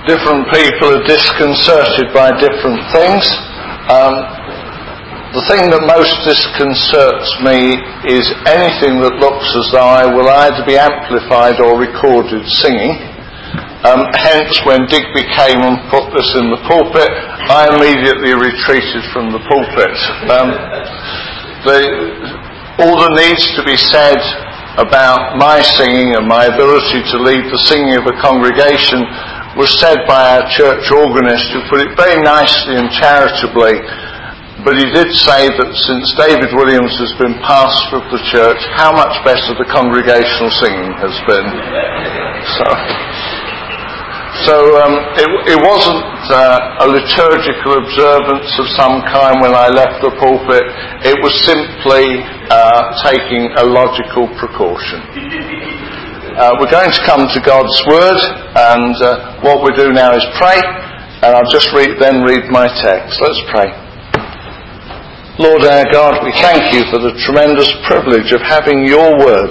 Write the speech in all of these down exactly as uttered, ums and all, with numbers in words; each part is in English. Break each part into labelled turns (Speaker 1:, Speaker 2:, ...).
Speaker 1: different people are disconcerted by different things. Um, the thing that most disconcerts me is anything that looks as though I will either be amplified or recorded singing. Um, hence, when Digby came and put this in the pulpit, I immediately retreated from the pulpit. Um, the, all that needs to be said about my singing and my ability to lead the singing of a congregation was said by our church organist, who put it very nicely and charitably, but he did say that since David Williams has been pastor of the church, how much better the congregational singing has been. So, so um, it, it wasn't uh, a liturgical observance of some kind when I left the pulpit. It was simply uh, taking a logical precaution. Uh, we're going to come to God's Word, and uh, what we do now is pray, and I'll just read, then read my text. Let's pray. Lord our God, we thank you for the tremendous privilege of having your Word.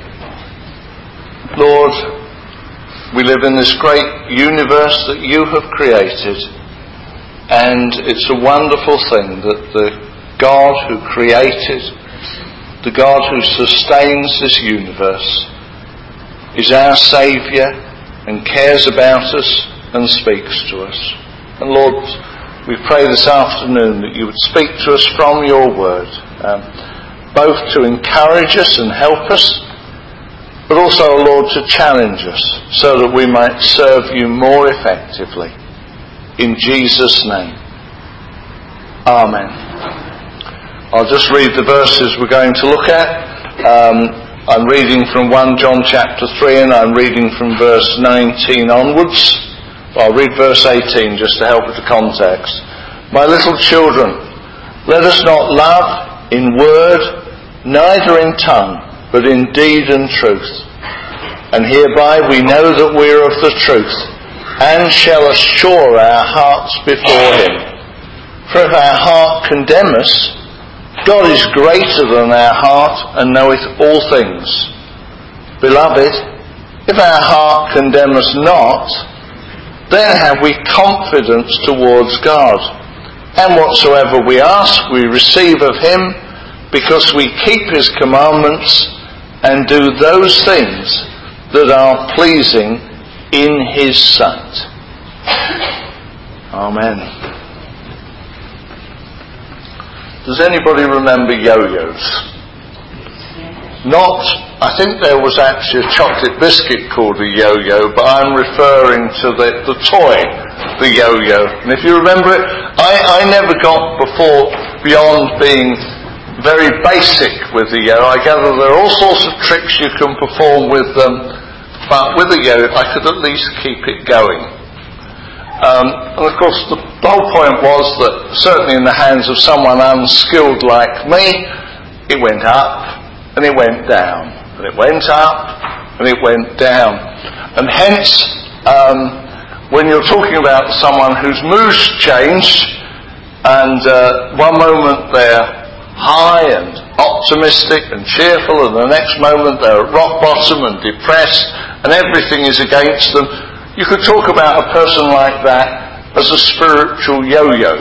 Speaker 1: Lord, we live in this great universe that you have created, and it's a wonderful thing that the God who created, the God who sustains this universe, is our Saviour and cares about us and speaks to us. And Lord, we pray this afternoon that you would speak to us from your word, um, both to encourage us and help us, but also, Lord, to challenge us so that we might serve you more effectively. In Jesus' name. Amen. I'll just read the verses we're going to look at. Um, I'm reading from First John chapter three, and I'm reading from verse nineteen onwards. I'll read verse eighteen just to help with the context. My little children, let us not love in word, neither in tongue, but in deed and truth. And hereby we know that we are of the truth, and shall assure our hearts before him. For if our heart condemn us, God is greater than our heart and knoweth all things. Beloved, if our heart condemn us not, then have we confidence towards God. And whatsoever we ask, we receive of him, because we keep his commandments and do those things that are pleasing in his sight. Amen. Does anybody remember yo-yos? Not, I think there was actually a chocolate biscuit called a yo-yo, but I'm referring to the, the toy, the yo-yo. And if you remember it, I, I never got before beyond being very basic with the yo. I gather there are all sorts of tricks you can perform with them, but with a yo, I could at least keep it going. Um, and of course the whole point was that certainly in the hands of someone unskilled like me, it went up and it went down and it went up and it went down, and hence um, when you're talking about someone whose mood's changed, and uh, one moment they're high and optimistic and cheerful, and the next moment they're at rock bottom and depressed and everything is against them, you could talk about a person like that as a spiritual yo-yo.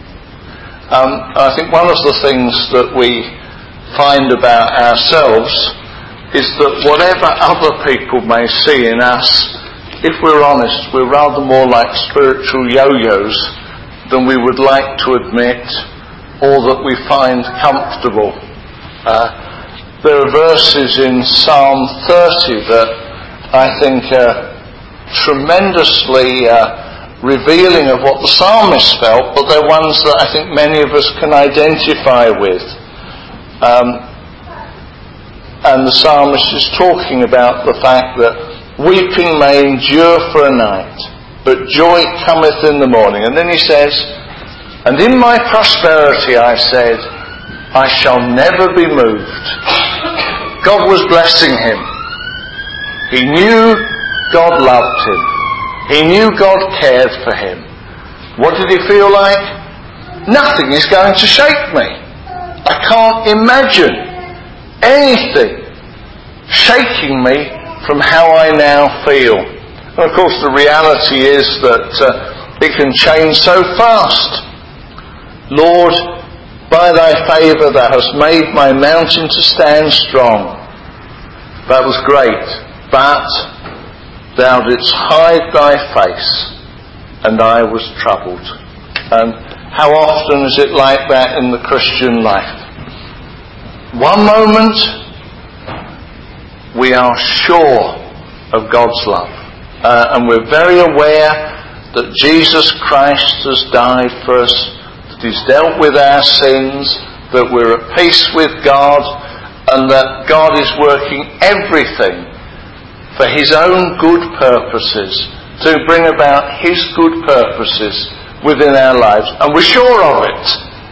Speaker 1: Um, I think one of the things that we find about ourselves is that whatever other people may see in us, if we're honest, we're rather more like spiritual yo-yos than we would like to admit, or that we find comfortable. Uh, there are verses in Psalm thirty that I think are tremendously uh, revealing of what the psalmist felt, but they're ones that I think many of us can identify with. Um, and the psalmist is talking about the fact that weeping may endure for a night, but joy cometh in the morning. And then he says, and in my prosperity I said, I shall never be moved. God was blessing him. He knew God loved him. He knew God cared for him. What did he feel like? Nothing is going to shake me. I can't imagine anything shaking me from how I now feel. And of course the reality is that uh, it can change so fast. Lord, by thy favour thou hast made my mountain to stand strong. That was great. But thou didst hide thy face, and I was troubled. And how often is it like that in the Christian life? One moment we are sure of God's love, uh, and we're very aware that Jesus Christ has died for us, that he's dealt with our sins, that we're at peace with God, and that God is working everything for his own good purposes, to bring about his good purposes within our lives, and we're sure of it.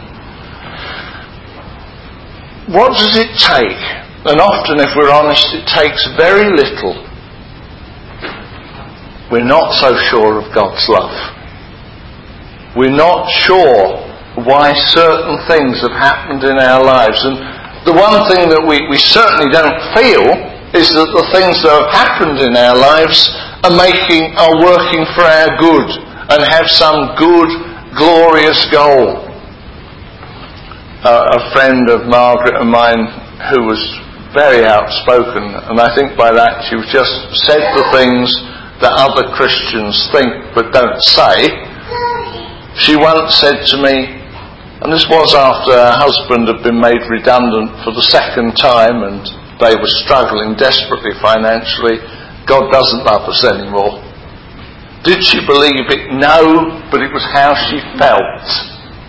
Speaker 1: What does it take? And often, if we're honest, it takes very little. We're not so sure of God's love. We're not sure why certain things have happened in our lives. And the one thing that we, we certainly don't feel is that the things that have happened in our lives are making, are working for our good and have some good, glorious goal. Uh, a friend of Margaret and mine who was very outspoken, and I think by that she just said the things that other Christians think but don't say. She once said to me, and this was after her husband had been made redundant for the second time and they were struggling desperately financially, God doesn't love us anymore. Did she believe it? No, but it was how she felt.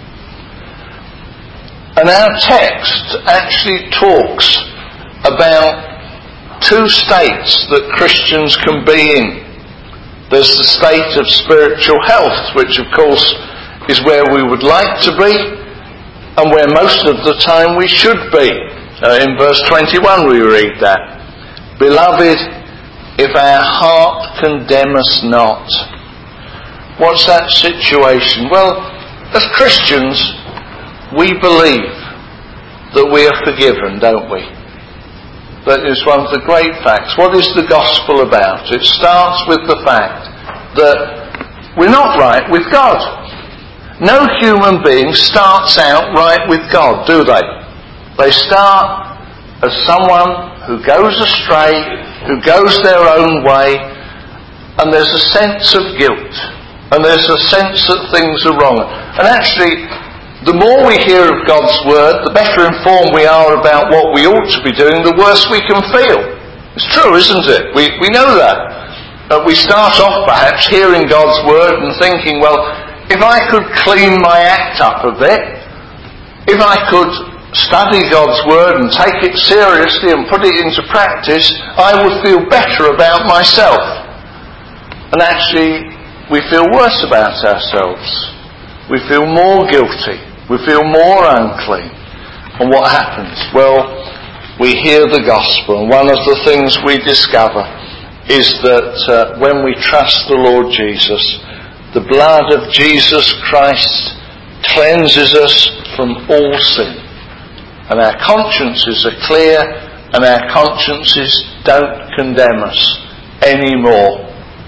Speaker 1: And our text actually talks about two states that Christians can be in. There's the state of spiritual health, which of course is where we would like to be and where most of the time we should be. Uh, in verse twenty-one we read that. Beloved, if our heart condemn us not. What's that situation? Well, as Christians, we believe that we are forgiven, don't we? That is one of the great facts. What is the gospel about? It starts with the fact that we're not right with God. No human being starts out right with God, do they? They start as someone who goes astray, who goes their own way, and there's a sense of guilt, and there's a sense that things are wrong. And actually, the more we hear of God's word, the better informed we are about what we ought to be doing, the worse we can feel. It's true, isn't it? We we know that. Uh, we start off perhaps hearing God's word and thinking, well, if I could clean my act up a bit, if I could study God's word and take it seriously and put it into practice, I would feel better about myself. And actually, we feel worse about ourselves. We feel more guilty. We feel more unclean. And what happens? Well, we hear the gospel, and one of the things we discover is that uh, when we trust the Lord Jesus, the blood of Jesus Christ cleanses us from all sin. And our consciences are clear, and our consciences don't condemn us anymore.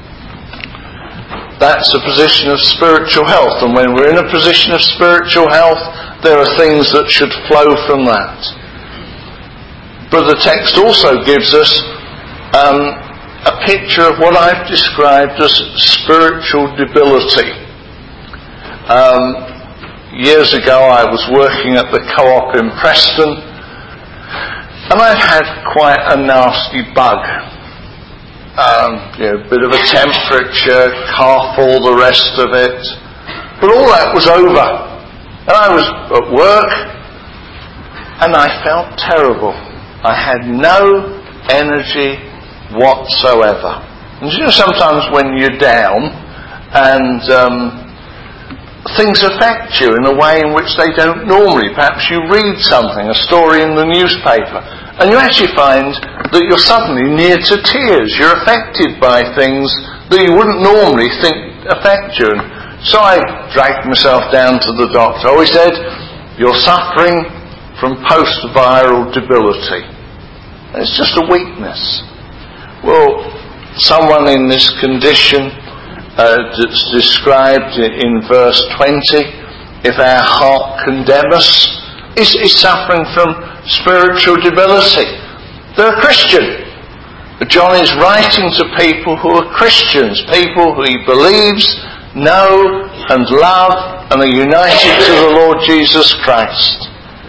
Speaker 1: That's a position of spiritual health, and when we're in a position of spiritual health, there are things that should flow from that. But the text also gives us um, a picture of what I've described as spiritual debility. Um, years ago I was working at the Co-op in Preston, and I'd had quite a nasty bug. Um, you know, a bit of a temperature, cough, all the rest of it. But all that was over. And I was at work, and I felt terrible. I had no energy whatsoever. And you know, sometimes when you're down, and um, things affect you in a way in which they don't normally. Perhaps you read something, a story in the newspaper, and you actually find that you're suddenly near to tears. You're affected by things that you wouldn't normally think affect you. And so I dragged myself down to the doctor. Oh, he said, you're suffering from post-viral debility. It's just a weakness. Well, someone in this condition uh, that's described in verse twenty, if our heart condemn us, is, is suffering from spiritual debility. They're a Christian. John is writing to people who are Christians, people who he believes, know and love and are united to the Lord Jesus Christ.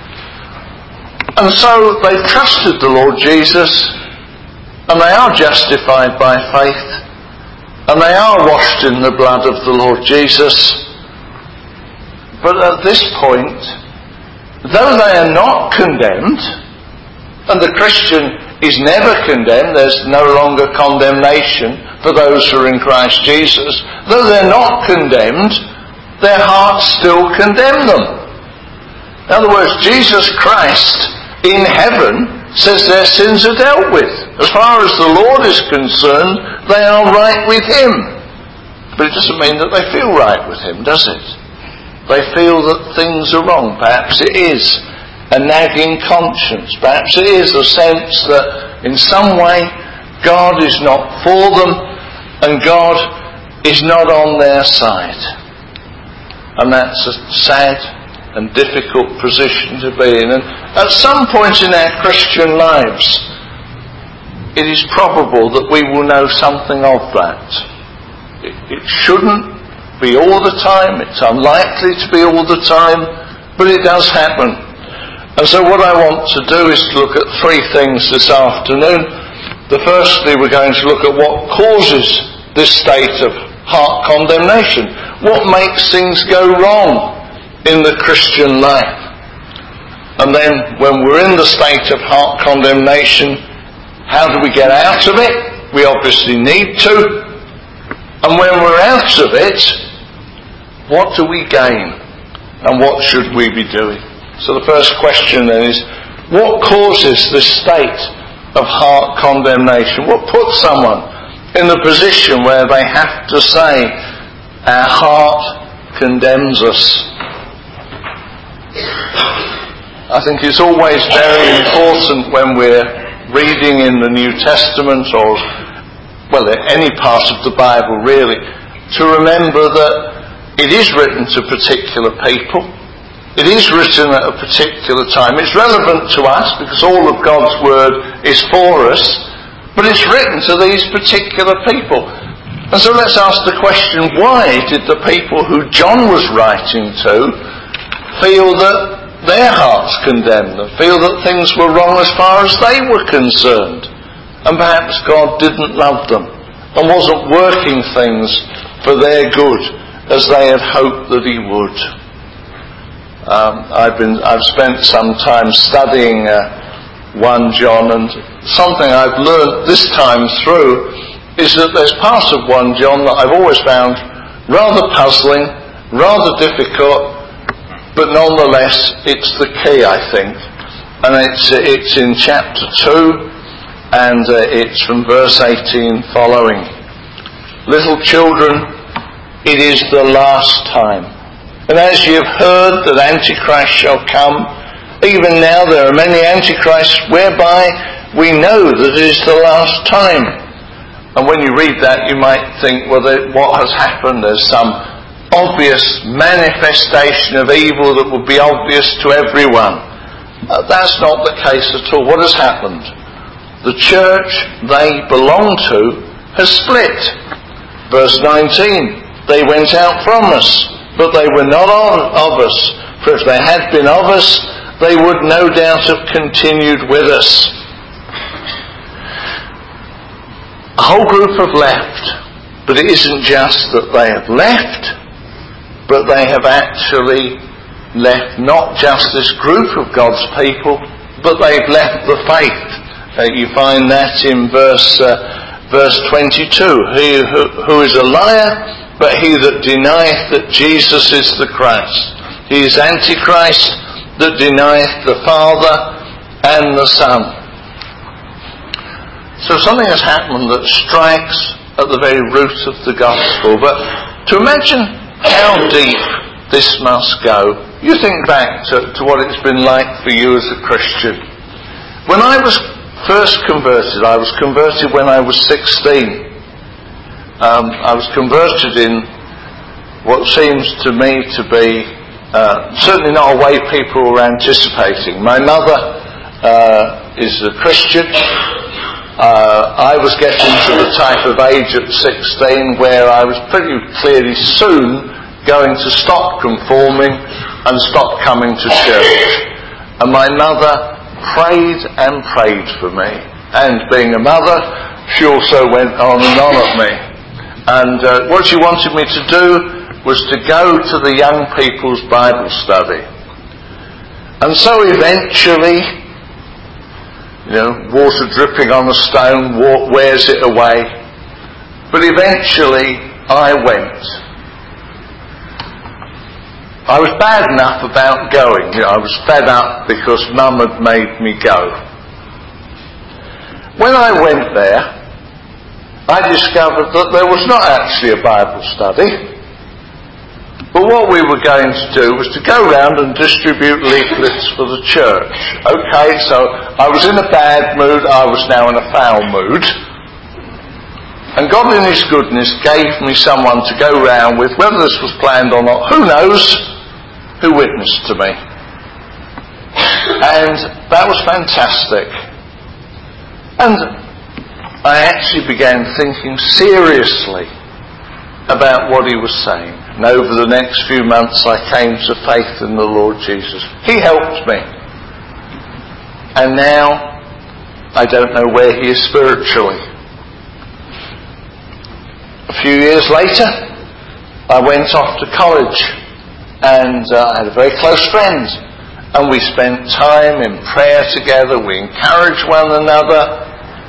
Speaker 1: And so they've trusted the Lord Jesus, and they are justified by faith, and they are washed in the blood of the Lord Jesus. But at this point, though they are not condemned, and the Christian is never condemned, there's no longer condemnation for those who are in Christ Jesus, though they're not condemned, their hearts still condemn them. In other words, Jesus Christ in heaven says their sins are dealt with. As far as the Lord is concerned, they are right with him. But it doesn't mean that they feel right with him, does it? They feel that things are wrong. Perhaps it is a nagging conscience. Perhaps it is a sense that in some way God is not for them and God is not on their side. And that's a sad and difficult position to be in. And at some point in our Christian lives, it is probable that we will know something of that. It, it shouldn't be all the time, it's unlikely to be all the time, but it does happen. And so what I want to do is to look at three things this afternoon. The firstly, we're going to look at what causes this state of heart condemnation. What makes things go wrong in the Christian life? And then when we're in the state of heart condemnation, how do we get out of it? We obviously need to. And when we're out of it, what do we gain? And what should we be doing? So the first question then is, what causes this state of heart condemnation? What puts someone in the position where they have to say, our heart condemns us? I think it's always very important when we're reading in the New Testament or, well, any part of the Bible really, to remember that it is written to particular people. It is written at a particular time. It's relevant to us because all of God's Word is for us, but it's written to these particular people. And so let's ask the question, why did the people who John was writing to feel that their hearts condemned them, feel that things were wrong as far as they were concerned, and perhaps God didn't love them and wasn't working things for their good as they had hoped that he would? Um, I've been, I've spent some time studying uh, First John, and something I've learned this time through is that there's parts of First John that I've always found rather puzzling, rather difficult, but nonetheless it's the key, I think. And it's it's in chapter two, and uh, it's from verse eighteen following. Little children, it is the last time. And as you have heard that Antichrist shall come, even now there are many Antichrists, whereby we know that it is the last time. And when you read that, you might think, well, what has happened? There's some obvious manifestation of evil that would be obvious to everyone. Uh, that's not the case at all. What has happened? The church they belong to has split. Verse nineteen, they went out from us, but they were not of us. For if they had been of us, they would no doubt have continued with us. A whole group have left, but it isn't just that they have left, but they have actually left not just this group of God's people, but they've left the faith. Uh, you find that in verse uh, verse twenty-two. He who, who is a liar, but he that denieth that Jesus is the Christ. He is Antichrist that denieth the Father and the Son. So something has happened that strikes at the very root of the gospel. But to imagine how deep this must go, you think back to, to what it's been like for you as a Christian. When I was first converted, I was converted when I was sixteen. um, I was converted in what seems to me to be uh, certainly not a way people were anticipating. My mother uh, is a Christian. Uh, I was getting to the type of age at sixteen where I was pretty clearly soon going to stop conforming and stop coming to church. And my mother prayed and prayed for me. And being a mother, she also went on and on at me. And uh, what she wanted me to do was to go to the young people's Bible study. And so eventually, you know, water dripping on a stone wears it away. But eventually I went. I was bad enough about going. You know, I was fed up because Mum had made me go. When I went there, I discovered that there was not actually a Bible study. But what we were going to do was to go round and distribute leaflets for the church. Okay, so I was in a bad mood, I was now in a foul mood. And God in His goodness gave me someone to go round with, whether this was planned or not, who knows, who witnessed to me. And that was fantastic. And I actually began thinking seriously about what he was saying. And over the next few months I came to faith in the Lord Jesus. He helped me. And now I don't know where he is spiritually. A few years later I went off to college and uh, I had a very close friend. And we spent time in prayer together. We encouraged one another.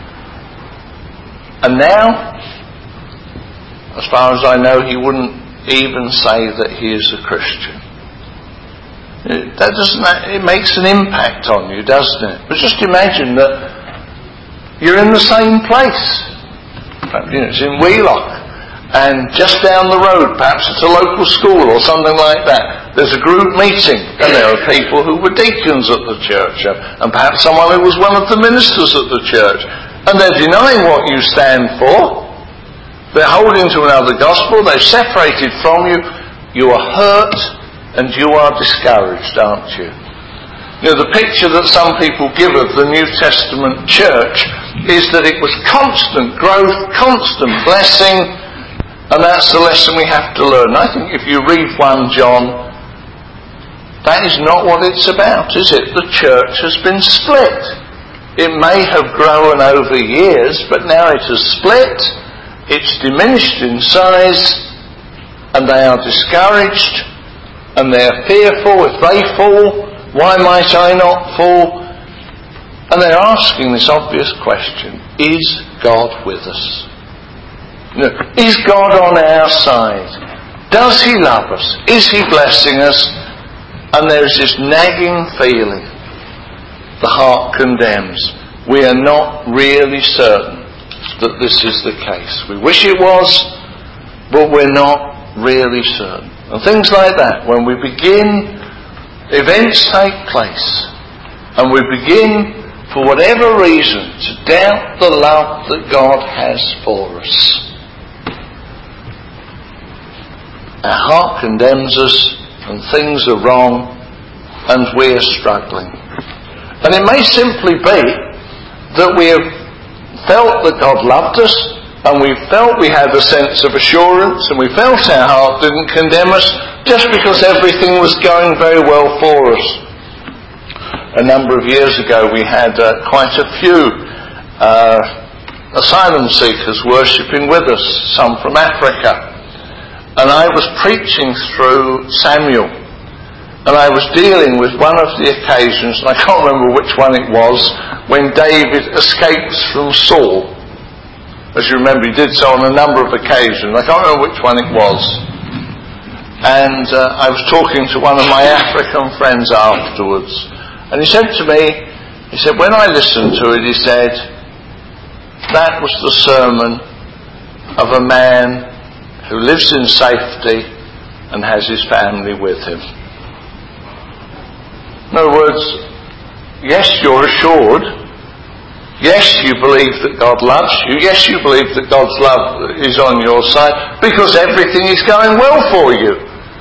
Speaker 1: And now, as far as I know, he wouldn't even say that he is a Christian. It, that doesn't, it makes an impact on you, doesn't it? But just imagine that you're in the same place. You know, it's in Wheelock. And just down the road, perhaps at a local school or something like that, there's a group meeting. And there are people who were deacons at the church. And perhaps someone who was one of the ministers at the church. And they're denying what you stand for. They're holding to another gospel. They've separated from you. You are hurt and you are discouraged, aren't you? You know, the picture that some people give of the New Testament church is that it was constant growth, constant blessing, and that's the lesson we have to learn. I think if you read First John, that is not what it's about, is it? The church has been split. It may have grown over years, but now it has split. It's diminished in size, and they are discouraged, and they are fearful. If they fall, why might I not fall? And they're asking this obvious question: is God with us? No. Is God on our side? Does He love us? Is He blessing us? And there's this nagging feeling. The heart condemns. We are not really certain that this is the case. We wish it was, but we're not really certain. And things like that, when we begin, events take place, and we begin, for whatever reason, to doubt the love that God has for us. Our heart condemns us, and things are wrong, and we're struggling. And it may simply be that we have felt that God loved us, and we felt we had a sense of assurance, and we felt our heart didn't condemn us just because everything was going very well for us. A number of years ago we had uh, quite a few uh, asylum seekers worshipping with us, some from Africa. And I was preaching through Samuel. And I was dealing with one of the occasions, and I can't remember which one it was, when David escapes from Saul. As you remember, he did so on a number of occasions. I can't remember which one it was. And uh, I was talking to one of my African friends afterwards. And he said to me, he said, when I listened to it, he said, that was the sermon of a man who lives in safety and has his family with him. In other words, yes, you're assured, Yes, you believe that God loves you. Yes, you believe that God's love is on your side because everything is going well for you.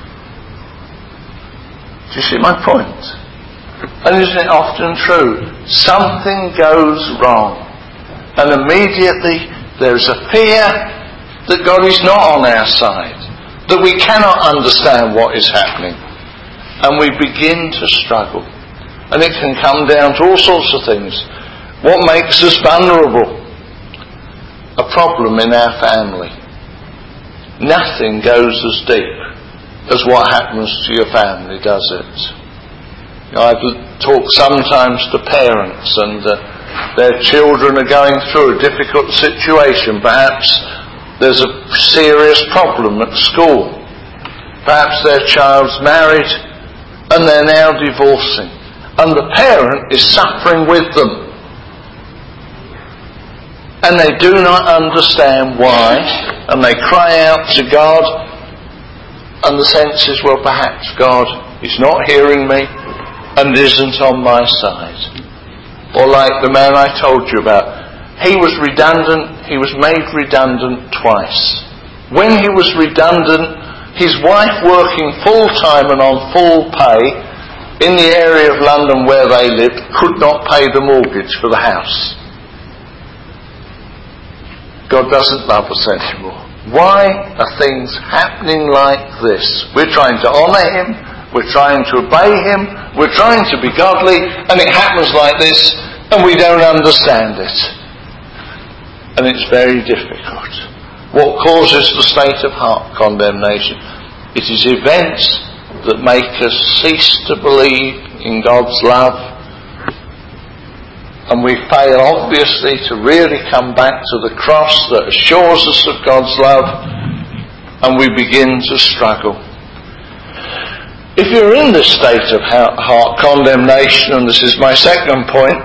Speaker 1: Do you see my point? And isn't it often true? Something goes wrong. And immediately there is a fear that God is not on our side. That we cannot understand what is happening. And we begin to struggle. And it can come down to all sorts of things. What makes us vulnerable? A problem in our family. Nothing goes as deep as what happens to your family, does it? You know, I've talked sometimes to parents and uh, their children are going through a difficult situation. Perhaps there's a serious problem at school. Perhaps their child's married and they're now divorcing. And the parent is suffering with them. And they do not understand why, and they cry out to God, and the sense is, well, perhaps God is not hearing me and isn't on my side. Or like the man I told you about, he was redundant, he was made redundant twice. When he was redundant, his wife working full-time and on full pay in the area of London where they lived could not pay the mortgage for the house. God doesn't love us anymore. Why are things happening like this? We're trying to honour Him, we're trying to obey Him, we're trying to be godly, and it happens like this, and we don't understand it. And it's very difficult. What causes the state of heart condemnation? It is events that make us cease to believe in God's love. And we fail, obviously, to really come back to the cross that assures us of God's love, and we begin to struggle. If you're in this state of heart condemnation, and this is my second point,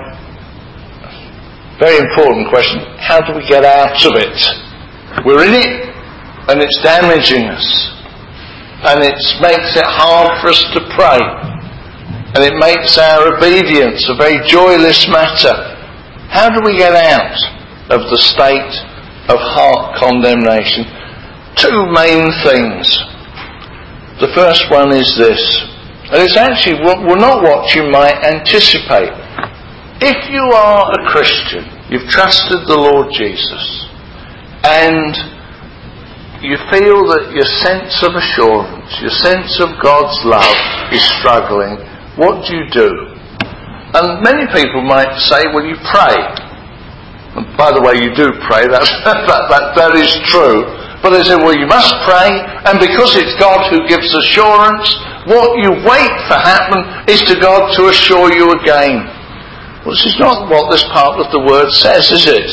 Speaker 1: very important question, how do we get out of it? We're in it, and it's damaging us, and it makes it hard for us to pray. And it makes our obedience a very joyless matter. How do we get out of the state of heart condemnation? Two main things. The first one is this, and it's actually well, not what you might anticipate. If you are a Christian, you've trusted the Lord Jesus, and you feel that your sense of assurance, your sense of God's love is struggling, what do you do? And many people might say, well, you pray. And by the way, you do pray, that's, that, that, that is true. But they say, well, you must pray, and because it's God who gives assurance, what you wait for happen is to God to assure you again. Well, this is not what this part of the word says, is it?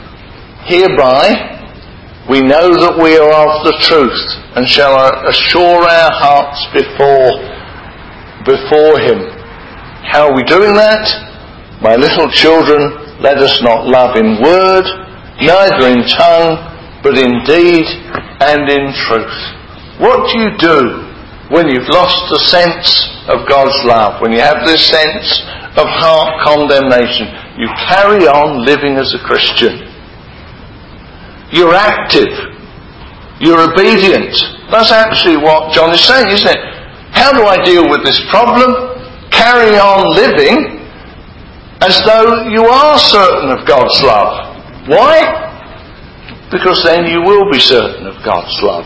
Speaker 1: Hereby we know that we are of the truth, and shall assure our hearts before before Him. How are we doing that? My little children, let us not love in word, neither in tongue, but in deed and in truth. What do you do when you've lost the sense of God's love, when you have this sense of heart condemnation? You carry on living as a Christian. You're active. You're obedient. That's actually what John is saying, isn't it? How do I deal with this problem? Carry on living as though you are certain of God's love. Why? Because then you will be certain of God's love.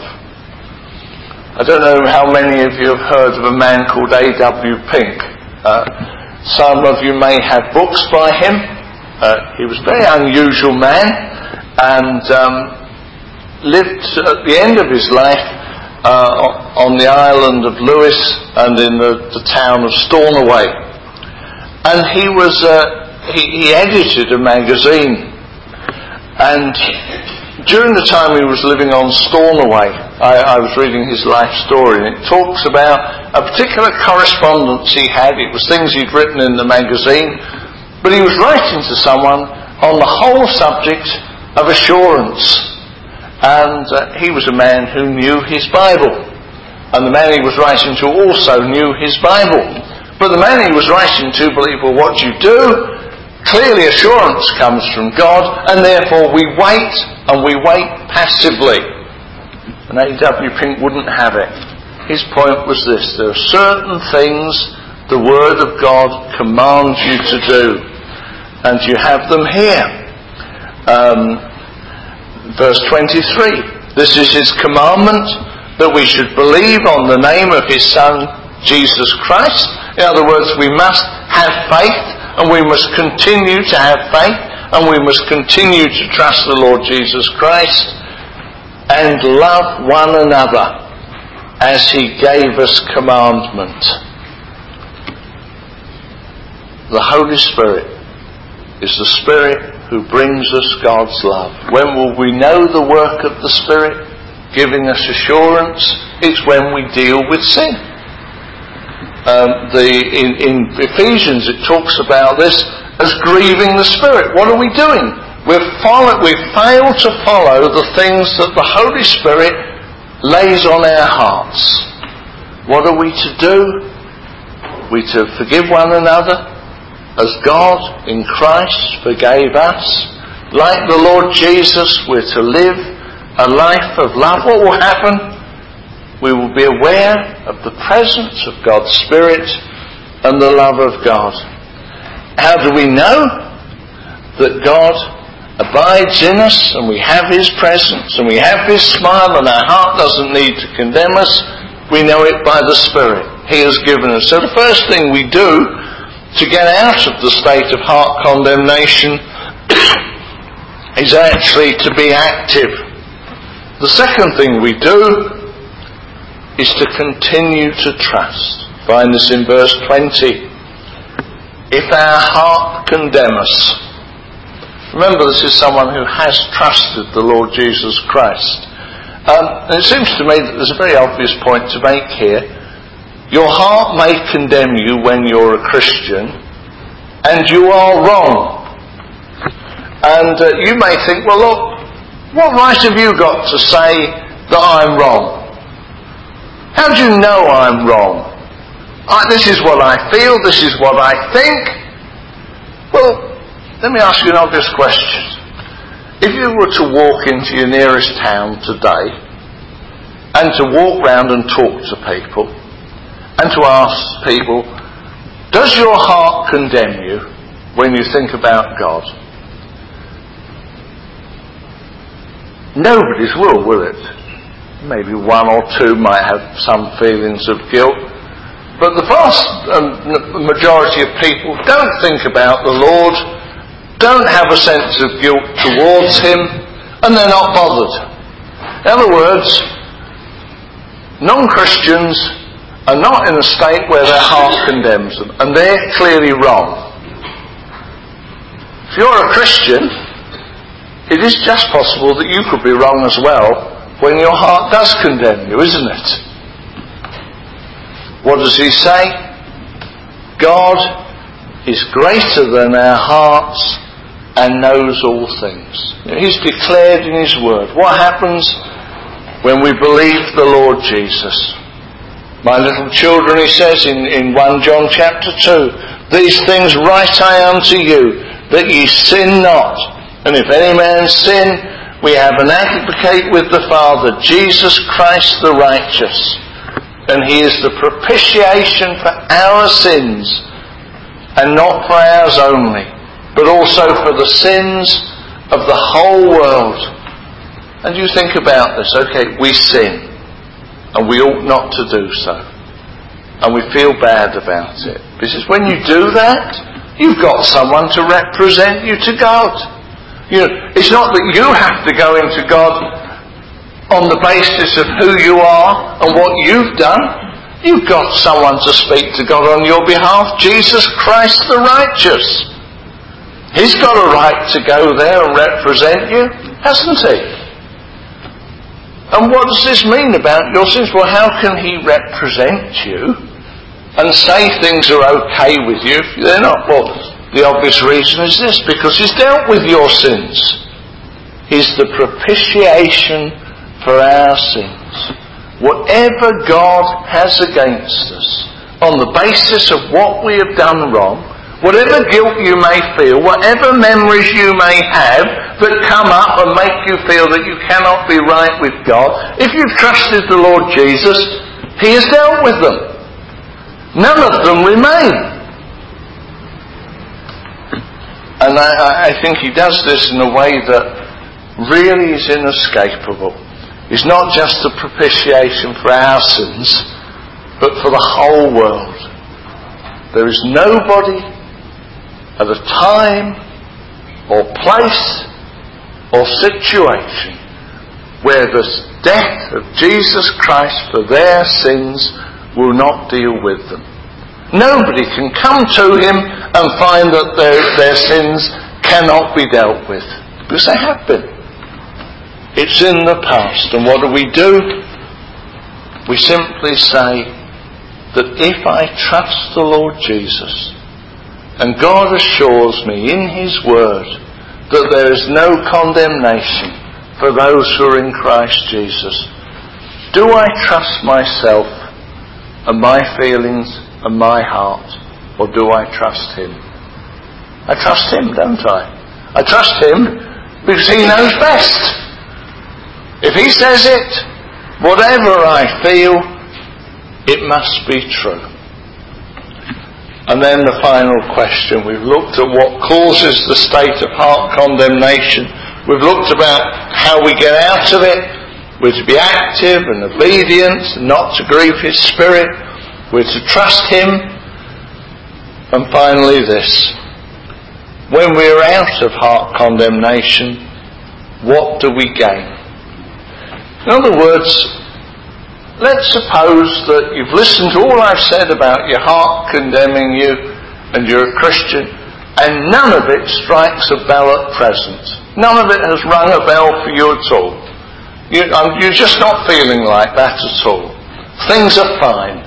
Speaker 1: I don't know how many of you have heard of a man called A W Pink. Uh, some of you may have books by him. Uh, he was a very unusual man and um, lived at the end of his life Uh, on the island of Lewis and in the, the town of Stornoway. And he was uh, he, he edited a magazine, and during the time he was living on Stornoway, I, I was reading his life story, and it talks about a particular correspondence he had. It was things he'd written in the magazine, but he was writing to someone on the whole subject of assurance. And uh, he was a man who knew his Bible. And the man he was writing to also knew his Bible. But the man he was writing to believed, well, what do you do? Clearly assurance comes from God, and therefore we wait, and we wait passively. And A W Pink wouldn't have it. His point was this: there are certain things the Word of God commands you to do, and you have them here. Um, verse twenty-three, this is His commandment, that we should believe on the name of His Son, Jesus Christ. In other words, we must have faith, and we must continue to have faith, and we must continue to trust the Lord Jesus Christ, and love one another as He gave us commandment. The Holy Spirit is the Spirit who brings us God's love. When will we know the work of the Spirit giving us assurance? It's when we deal with sin. Um, the, in, in Ephesians it talks about this as grieving the Spirit. What are we doing? We've, follow, we've failed to follow the things that the Holy Spirit lays on our hearts. What are we to do? We're to forgive one another as God in Christ forgave us. Like the Lord Jesus, we're to live a life of love. What will happen? We will be aware of the presence of God's Spirit and the love of God. How do we know that God abides in us and we have His presence and we have His smile and our heart doesn't need to condemn us? We know it by the Spirit He has given us. So the first thing we do to get out of the state of heart condemnation is actually to be active. The second thing we do is to continue to trust. Find this in verse twenty. If our heart condemn us. Remember, this is someone who has trusted the Lord Jesus Christ. Um, and it seems to me that there's a very obvious point to make here. Your heart may condemn you when you're a Christian, and you are wrong. And uh, you may think, well look, what right have you got to say that I'm wrong? How do you know I'm wrong? I, this is what I feel, this is what I think. Well, let me ask you an obvious question. If you were to walk into your nearest town today, and to walk round and talk to people, and to ask people, does your heart condemn you when you think about God? Nobody's will, will it? Maybe one or two might have some feelings of guilt, but the vast um, majority of people don't think about the Lord, don't have a sense of guilt towards Him, and they're not bothered. In other words, non-Christians are not in a state where their heart condemns them, and they're clearly wrong. If you're a Christian, it is just possible that you could be wrong as well when your heart does condemn you, isn't it? What does He say? God is greater than our hearts and knows all things. He's declared in His Word. What happens when we believe the Lord Jesus? My little children, He says in, in First John chapter two, these things write I unto you, that ye sin not. And if any man sin, we have an advocate with the Father, Jesus Christ the righteous. And He is the propitiation for our sins, and not for ours only, but also for the sins of the whole world. And you think about this, okay, we sin, and we ought not to do so. And we feel bad about it. Because when you do that, you've got someone to represent you to God. You know, it's not that you have to go into God on the basis of who you are and what you've done. You've got someone to speak to God on your behalf, Jesus Christ the righteous. He's got a right to go there and represent you, hasn't He? And what does this mean about your sins? Well, how can He represent you and say things are okay with you if they're not? Well, the obvious reason is this: because He's dealt with your sins. He's the propitiation for our sins. Whatever God has against us, on the basis of what we have done wrong, whatever guilt you may feel, whatever memories you may have that come up and make you feel that you cannot be right with God, if you've trusted the Lord Jesus, He has dealt with them. None of them remain. And I, I think He does this in a way that really is inescapable. It's not just a propitiation for our sins, but for the whole world. There is nobody at a time or place or situation where the death of Jesus Christ for their sins will not deal with them. Nobody can come to Him and find that their, their sins cannot be dealt with, because they have been. It's in the past. And what do we do? We simply say that if I trust the Lord Jesus, and God assures me in His Word that there is no condemnation for those who are in Christ Jesus, do I trust myself and my feelings and my heart, or do I trust Him? I trust Him, don't I? I trust Him because He knows best. If He says it, whatever I feel, it must be true. And then the final question. We've looked at what causes the state of heart condemnation. We've looked about how we get out of it. We're to be active and obedient, not to grieve His Spirit. We're to trust Him. And finally this. When we're out of heart condemnation, what do we gain? In other words, let's suppose that you've listened to all I've said about your heart condemning you and you're a Christian, and none of it strikes a bell at present. None of it has rung a bell for you at all. You, um, you're just not feeling like that at all. Things are fine.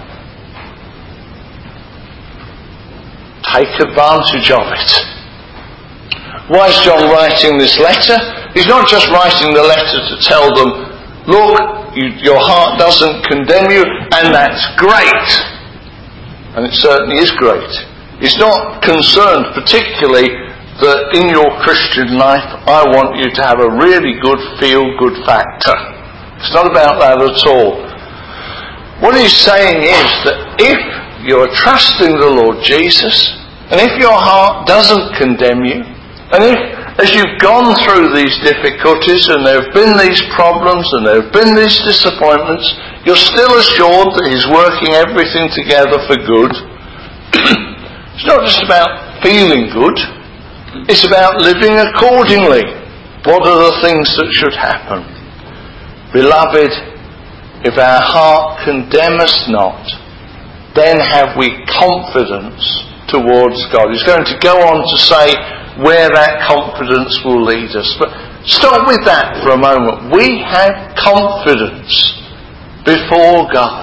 Speaker 1: Take advantage of it. Why is John writing this letter? He's not just writing the letter to tell them, look, you, your heart doesn't condemn you, and that's great. And it certainly is great. He's not concerned particularly that in your Christian life I want you to have a really good feel-good factor. It's not about that at all. What he's saying is that if you're trusting the Lord Jesus, and if your heart doesn't condemn you, and if as you've gone through these difficulties and there have been these problems and there have been these disappointments, you're still assured that He's working everything together for good. It's not just about feeling good, it's about living accordingly. What are the things that should happen? Beloved, if our heart condemn us not, then have we confidence towards God. He's going to go on to say where that confidence will lead us. But stop with that for a moment. We have confidence before God.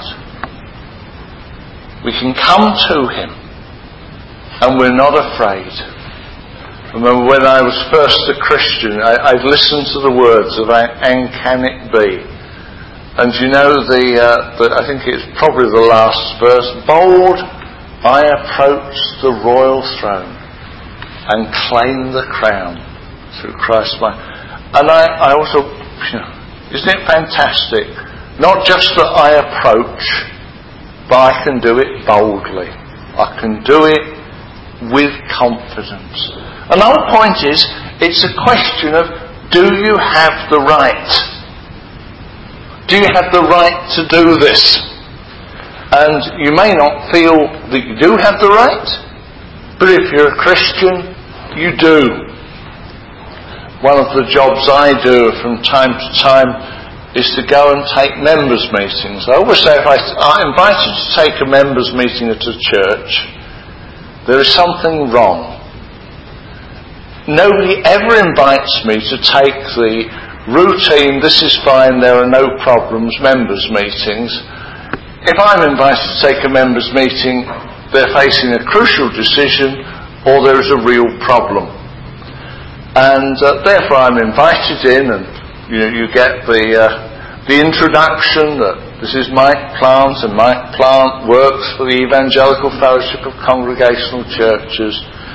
Speaker 1: We can come to Him and we're not afraid. I remember when I was first a Christian, I, I'd listened to the words of And Can It Be? And you know, the, uh, the I think it's probably the last verse. Bold, I approach the royal throne and claim the crown through Christ my... And I, I also, you know, isn't it fantastic? Not just that I approach, but I can do it boldly. I can do it with confidence. And the whole point is, it's a question of, do you have the right? Do you have the right to do this? And you may not feel that you do have the right, but if you're a Christian, you do. One of the jobs I do from time to time is to go and take members' meetings. I always say if I, I'm invited to take a members' meeting at a church, there is something wrong. Nobody ever invites me to take the routine, this is fine, there are no problems, members' meetings. If I'm invited to take a members' meeting, they're facing a crucial decision or there is a real problem. And uh, therefore I'm invited in, and you know, you get the uh, the introduction that this is Mike Plant, and Mike Plant works for the Evangelical Fellowship of Congregational Churches.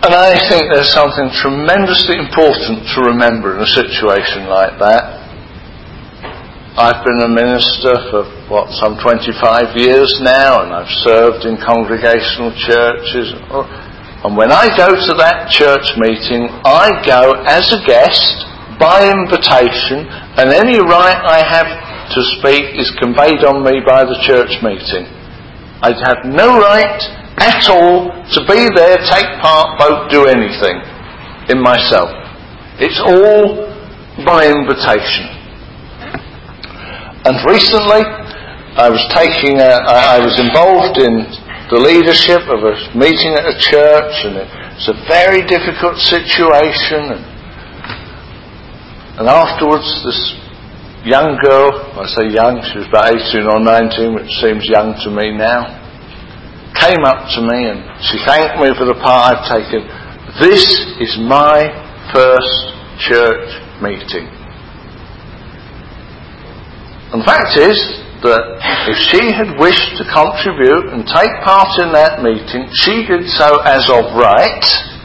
Speaker 1: And I think there's something tremendously important to remember in a situation like that. I've been a minister for, what, some twenty-five years now, and I've served in congregational churches. And when I go to that church meeting, I go as a guest, by invitation, and any right I have to speak is conveyed on me by the church meeting. I have no right at all to be there, take part, vote, do anything in myself. It's all by invitation. And recently, I was taking, a, I was involved in the leadership of a meeting at a church, and it's a very difficult situation. And, and afterwards, this young girl, I say young, she was about eighteen or nineteen, which seems young to me now, came up to me and she thanked me for the part I've taken. This is my first church meeting. And the fact is that if she had wished to contribute and take part in that meeting, she did so as of right,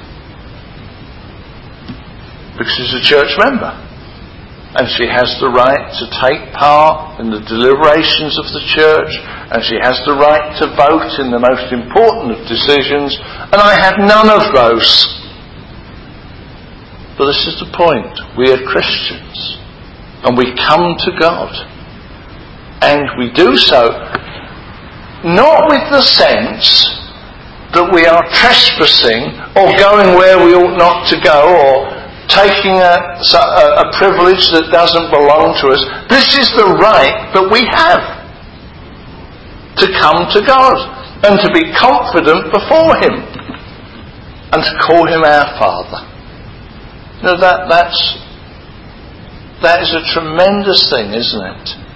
Speaker 1: because she's a church member. And she has the right to take part in the deliberations of the church, and she has the right to vote in the most important of decisions, and I have none of those. But this is the point. We are Christians, and we come to God. And we do so not with the sense that we are trespassing or going where we ought not to go or taking a, a, a privilege that doesn't belong to us. This is the right that we have to come to God and to be confident before Him and to call Him our Father. Now that, that's, that is a tremendous thing, isn't it?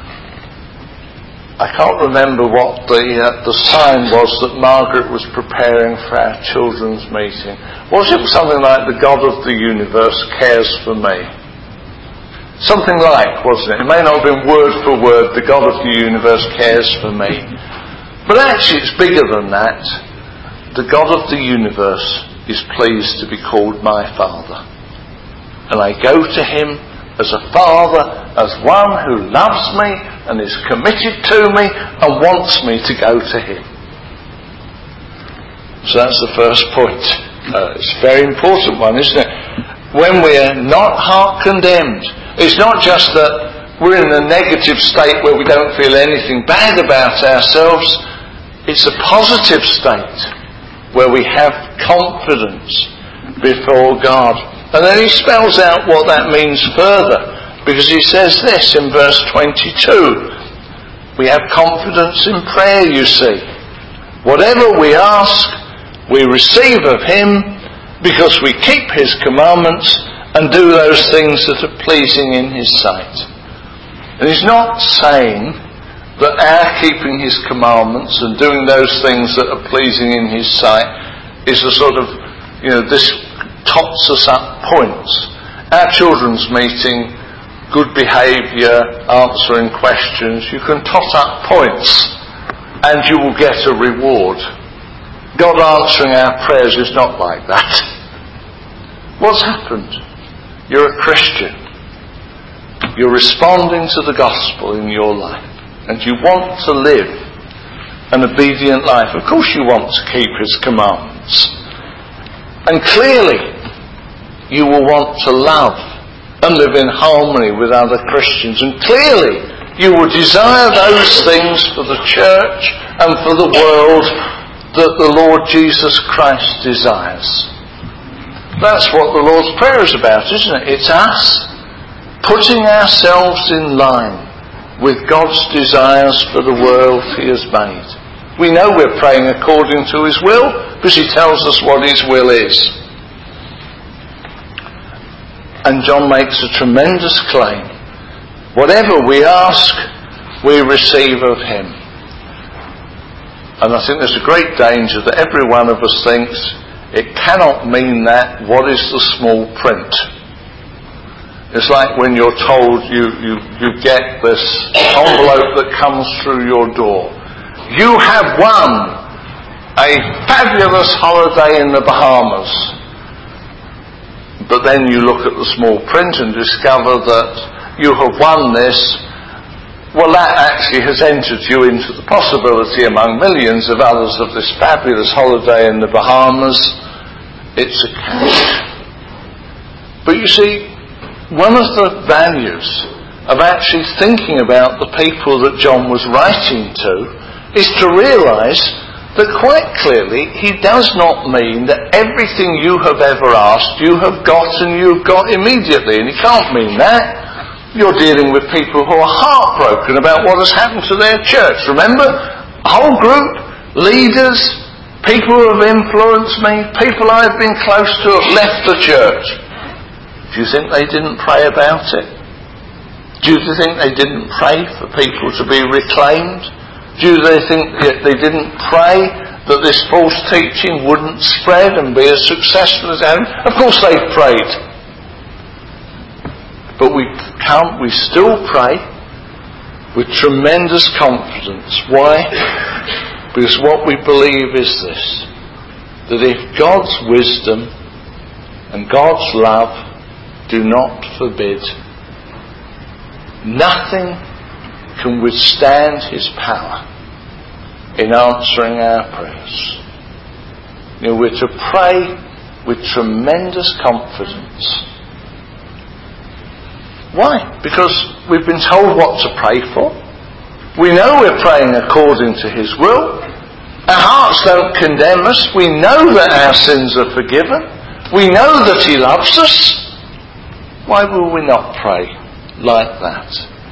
Speaker 1: I can't remember what the uh, the sign was that Margaret was preparing for our children's meeting. Was it something like, "The God of the universe cares for me"? Something like, wasn't it? It may not have been word for word, "The God of the universe cares for me." But actually it's bigger than that. The God of the universe is pleased to be called my Father. And I go to Him as a Father, as one who loves me and is committed to me and wants me to go to Him. So that's the first point. Uh, it's a very important one, isn't it? When we're not heart condemned, it's not just that we're in a negative state where we don't feel anything bad about ourselves. It's a positive state where we have confidence before God. And then he spells out what that means further, because he says this in verse twenty-two. We have confidence in prayer, you see. Whatever we ask, we receive of Him, because we keep His commandments and do those things that are pleasing in His sight. And he's not saying that our keeping His commandments and doing those things that are pleasing in His sight is a sort of, you know, this tots us up points. Our children's meeting, good behaviour, answering questions, you can tot up points and you will get a reward. God answering our prayers is not like that. What's happened? You're a Christian. You're responding to the gospel in your life, and you want to live an obedient life. Of course you want to keep His commandments. And clearly you will want to love and live in harmony with other Christians. And clearly you will desire those things for the church and for the world that the Lord Jesus Christ desires. That's what the Lord's Prayer is about, isn't it? It's us putting ourselves in line with God's desires for the world He has made. We know we're praying according to His will because He tells us what His will is. And John makes a tremendous claim. Whatever we ask, we receive of Him. And I think there's a great danger that every one of us thinks it cannot mean that. What is the small print? It's like when you're told you, you, you get this envelope that comes through your door. You have won a fabulous holiday in the Bahamas. But then you look at the small print and discover that you have won this. Well, that actually has entered you into the possibility among millions of others of this fabulous holiday in the Bahamas. It's a catch. But you see, one of the values of actually thinking about the people that John was writing to is to realise that quite clearly he does not mean that everything you have ever asked you have got and you've got immediately. And he can't mean that. You're dealing with people who are heartbroken about what has happened to their church. Remember, a whole group, leaders, people who have influenced me, people I've been close to have left the church. Do you think they didn't pray about it? Do you think they didn't pray for people to be reclaimed? Do they think that they didn't pray that this false teaching wouldn't spread and be as successful as ever? Of course they prayed. But we can't, we still pray with tremendous confidence. Why? Because what we believe is this, that if God's wisdom and God's love do not forbid, nothing can withstand his power in answering our prayers. You know, we're to pray with tremendous confidence. Why? Because we've been told what to pray for. We know we're praying according to his will. Our hearts don't condemn us. We know that our sins are forgiven. We know that he loves us. Why will we not pray like that?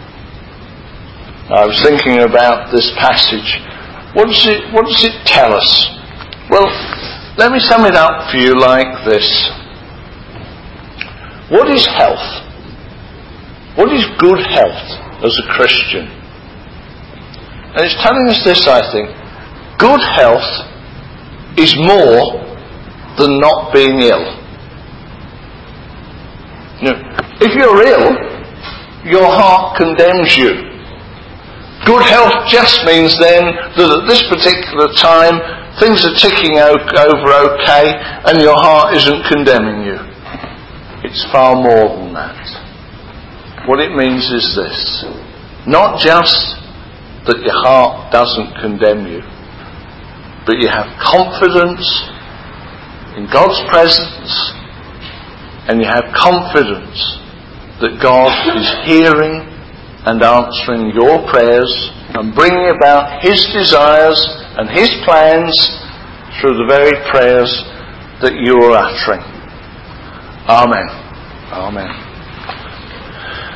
Speaker 1: I was thinking about this passage. What does it, what does it tell us? Well, let me sum it up for you like this. What is health? What is good health as a Christian? And it's telling us this, I think. Good health is more than not being ill. You know, if you're ill, your heart condemns you. Good health just means then that at this particular time things are ticking over okay and your heart isn't condemning you. It's far more than that. What it means is this. Not just that your heart doesn't condemn you, but you have confidence in God's presence and you have confidence that God is hearing and answering your prayers and bringing about his desires and his plans through the very prayers that you are uttering. Amen. Amen.